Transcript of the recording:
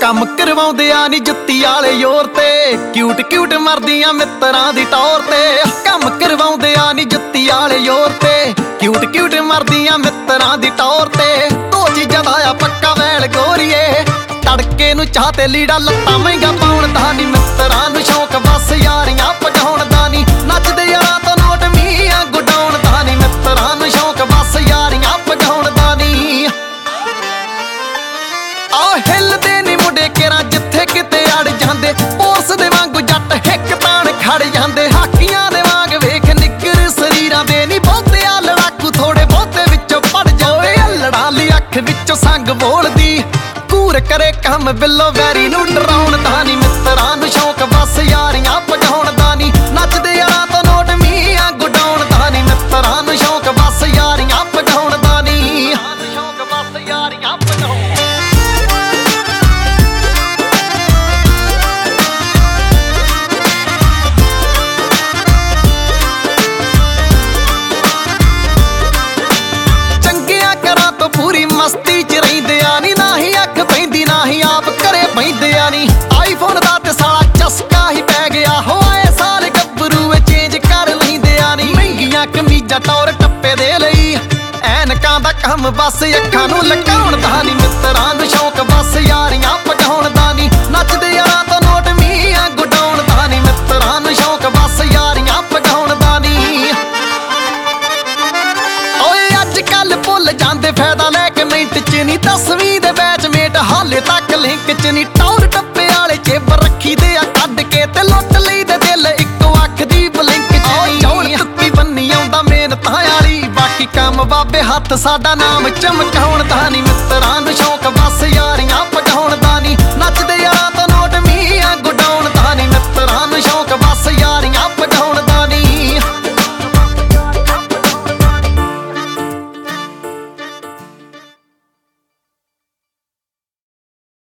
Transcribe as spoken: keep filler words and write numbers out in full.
ਕੰਮ ਕਰਵਾਉਂਦੇ ਆ ਨੀ ਜੁੱਤੀ ਵਾਲੇ ਜ਼ੋਰ ਤੇ, ਕਿਊਟ ਕਿਊਟ ਮਰਦੀਆਂ ਮਿੱਤਰਾਂ ਦੀ ਟੌਰ ਤੇ। ਕੰਮ ਕਰਵਾਉਂਦੇ ਆ ਨੀ ਜੁੱਤੀ ਵਾਲੇ ਜ਼ੋਰ ਤੇ, ਕਿਊਟ ਕਿਊਟ ਮਰਦੀਆਂ ਮਿੱਤਰਾਂ ਦੀ ਟੌਰ ਤੇ। ਦੋ ਚੀਜ਼ਾਂ ਦਾ ਆ ਪੱਕਾ ਵੈਲ ਗੋਰੀਏ, ਤੜਕੇ ਨੂੰ ਚਾਹ ਤੇ ਲੀੜਾ ਲੱਤਾਂ ਮਹਿੰਗਾ ਪਾਉਣ ਦਾ ਨੀ। ਮਿੱਤਰਾਂ ਨੂੰ ਸ਼ੌਕ ਬਸ ਯਾਰੀਆਂ ਪਜਾਉਣ ਦਾ ਨੀ, ਨੱਚਦੇ ਯਾਰਾਂ ਤੋਂ ਨੋਟ ਮੀਆਂ ਗੁਡਾਉਣ ਦਾ ਨੀ। ਮਿੱਤਰਾਂ ਨੂੰ ਸ਼ੌਕ ਬਸ ਯਾਰੀਆਂ ਪਜਾਉਣ ਦਾ ਨੀ। ਆ ਹਿੱਲਦੇ ਨੀ ਮੁੰਡੇ ਕੇਰਾਂ ਜਿੱਥੇ ਕਿਤੇ ਅੜ ਜਾਂਦੇ, ਪੋਰਸ ਦੇ ਵਾਂਗੂ ਜੱਟ ਹਿੱਕ ਤਾਣ ਖੜ ਜਾਂਦੇ। ਹਾਕੀਆਂ ਦੇ ਵਾਂਗ ਵੇਖ ਨਿੱਕਰ ਸਰੀਰਾਂ ਦੇ ਨੀ, ਬਹੁਤੇ ਆ ਲੜਾਕੂ ਥੋੜੇ ਬਹੁਤੇ ਵਿੱਚੋਂ ਪੜ ਜਾਂਦੇ। ਅਲੜਾਂ ਲਈ ਅੱਖ ਵਿੱਚੋਂ ਸੰਗ ਬੋਲਦੀ, ਕੂਰ ਕਰੇ ਕੰਮ ਬਿੱਲੋ ਵੈਰੀ ਨੂੰ ਡਰਾਉਣ ਦਾ ਨੀ। ਮਿੱਤਰਾਂ ਨੂੰ ਸ਼ੌਕ ਬਸ ਯਾਰੀਆਂ ਪਜਾਉਣ ਦਾ ਨੀ, ਨੱਚਦੇ ਯਾਰਾਂ ਤੋਂ ਨੋਟ ਮੀਆਂ ਗੁਡਾਉਣ ਦਾ ਨੀ। ਮਿੱਤਰਾਂ ਨੂੰ ਸ਼ੌਕ ਬਸ ਯਾਰੀਆਂ ਪਜਾਉਣ ਦਾ ਨੀ, ਸ਼ੌਕ ਬਸ ਯਾਰੀਆਂ ਪਜਾਉਣ। ਪੂਰੀ ਮਸਤੀ ਚ ਰਹਿੰਦੇ ਆ ਨੀ, ਨਾ ਹੀ ਅੱਖ ਪੈਂਦੀ ਨਾ ਹੀ ਆਪ ਘਰੇ ਬਹਿੰਦੇ ਆ ਨੀ। ਆਈਫੋਨ ਦਾ ਤੇ ਸਾਲਾ ਚਸਕਾ ਹੀ ਪੈ ਗਿਆ, ਹੋਏ ਸਾਲ ਗੱਭਰੂ ਚੇਂਜ ਕਰ ਲੈਂਦੇ ਆ ਨੀ। ਮਹਿੰਗੀਆਂ ਕਮੀਜ਼ਾਂ ਟੌਰ ਟੱਪੇ ਦੇ ਲਈ, ਐਨਕਾਂ ਦਾ ਕੰਮ ਬਸ ਅੱਖਾਂ ਨੂੰ ਲਕਾਉਣ ਦਾ ਨੀ। ਮਿੱਤਰਾਂ ਨੂੰ ਸ਼ੌਕ ਬਸ ਯਾਰੀਆਂ ਪਜਾਉਣ ਦਾ ਨੀ, ਨੱਚਦੇ ਯਾਰਾਂ ਤੋਂ ਨੋਟ ਮੀਆਂ ਗੁਡਾਉਣ ਦਾ ਨੀ। ਮਿੱਤਰਾਂ ਨੂੰ ਸ਼ੌਕ ਬਸ ਯਾਰੀਆਂ ਪਜਾਉਣ ਦਾ ਨੀ। ਓਏ ਅੱਜ ਕੱਲ ਭੁੱਲ ਜਾਂਦੇ ਫਾਇਦਾ ਲੈ ਕੇ ਮਿੰਟ ਚ ਨੀ, ਦਸਵੀਂ ਦੇ ਬੈਚਮੇਟ ਹਾਲੇ ਤੱਕ ਲਿੰਕ ਚ ਨੀ। ਟੌਰ ਟੱਪੇ ਵਾਲੇ ਚੇਬ ਰੱਖੀ ਦੇ ਆ ਕੱਢ ਕੇ, ਤੇ ਲੁੱਟ ਲਈ ਦੇ ਦਿਲ ਇੱਕੋ ਅੱਖ ਦੀ ਬਲਿੰਕ ਚ ਨੀ। ਚੌੜ ਤੁੱਕੀ ਬੰਨੀ ਆਉਂਦਾ ਮਿਹਨਤਾਂ ਵਾਲੀ, ਬਾਕੀ ਕੰਮ ਬਾਬੇ ਹੱਥ ਸਾਡਾ ਨਾਮ ਚਮਕਾਉਣ ਦਾ ਨੀ। ਮਿੱਤਰਾਂ ਨੂੰ ਸ਼ੌਕ ਬਸ ਯਾਰੀਆਂ ਪਜਾਉਣ ਦਾ ਨੀ, ਨੱਚਦੇ ਯਾਰ